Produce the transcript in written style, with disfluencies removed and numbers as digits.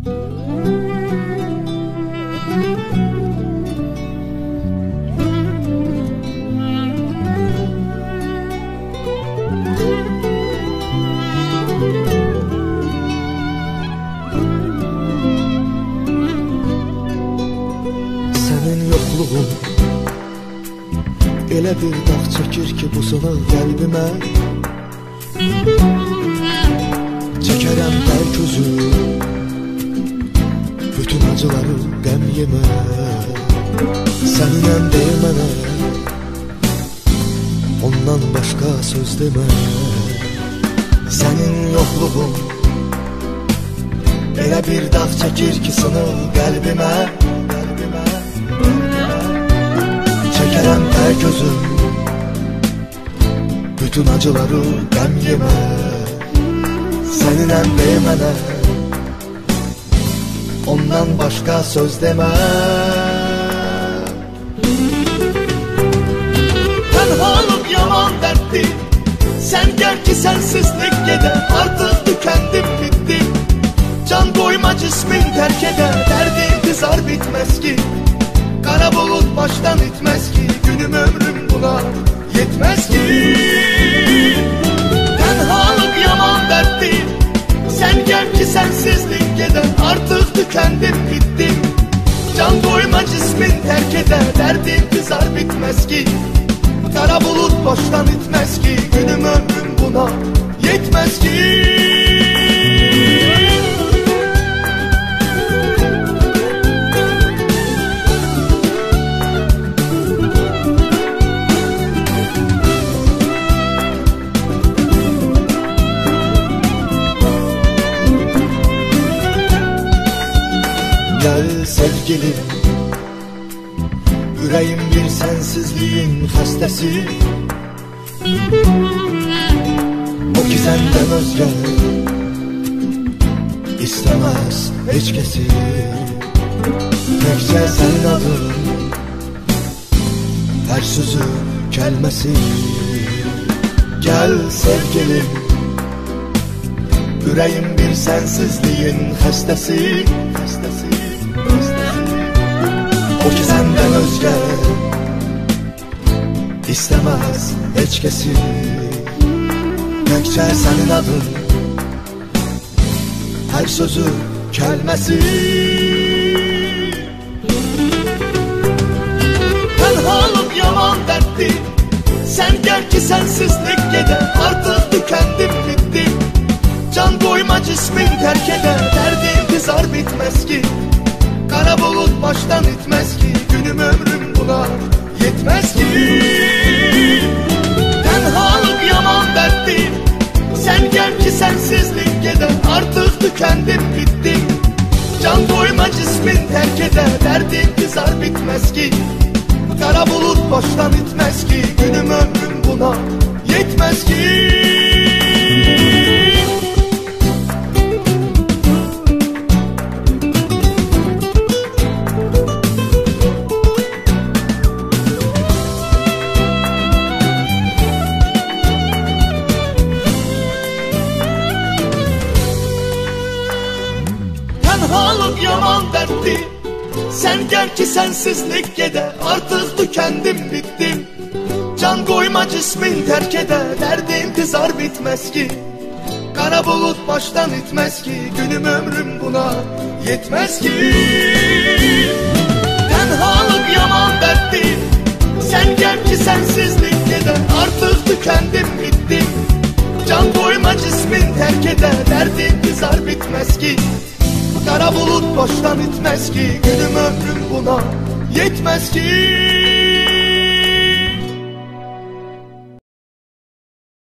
Elə bir dağ çəkir ki bu sınıq qəlbimə. Çəkərəm bəlk özü bütün acıları qəm yemə. Səninlə deyil mənə ondan başqa söz demə. Sənin yoxluğun elə bir dağ çəkir ki sınıq qəlbimə. Çəkərəm tək özüm bütün acıları qəm yemə. Səninəm dey mənə ondan başqa söz demə. Tənhalıq yaman dərddir, sən gəl ki sənsizlik gedə. Artıq tükəndim, bitdim, can qoyma cismin tərk edə. Dərdim qızar bitməz ki, qara bulut başdan itməz ki, günüm ömrüm buna yetməz ki. Tənhalıq yaman dərddir, sən gəl ki sənsizlik gedə. Artıq tükəndim, bitdim, can qoyma cismin tərk edə. Dərdim qızar bitməz ki, qara bulut başdan itməz ki, günüm ömrüm buna yetməz ki. Gel sevgilim, ürəyim bir sənsizliyin xəstəsi. O ki səndən özgə istəməz heç kəsi. Təkcə sənin adın, hər sözü kəlməsi. Gel sevgilim, ürəyim bir sənsizliyin xəstəsi. O ki səndən özgə istəməz heç kəsi. Təkcə sənin adın, hər sözü kəlməsi. Tənhalıq yaman dərddir, sən gəl ki sənsizlik gedə. Artıq tükəndim, bitdim, can qoyma cismin tərk edə. Dərdim qızar bitməz ki, qara bulut başdan itməz ki, günüm ömrüm buna yetməz ki. Tənhalıq yaman dərddir, sən gəl ki sənsizlik gedə. Artıq tükəndim, bitdim, can qoyma cismin tərk edə. Dərdim qızar bitməz ki, qara bulut başdan itməz ki, günüm ömrüm buna yetməz ki. Tənhalıq yaman dərddir, sən gəl ki sənsizlik gedə. Artıq tükəndim, bitdim, can qoyma cismin tərk edə. Dərdim qızar bitməz ki, qara bulut başdan itməz ki, günüm ömrüm buna yetməz ki. Tənhalıq yaman dərddir, sən gəl ki sənsizlik gedə. Artıq tükəndim, bitdim, can qoyma cismin tərk edə. Dərdim qızar bitməz ki, qara bulut başdan itməz ki, günüm ömrüm buna yetməz ki.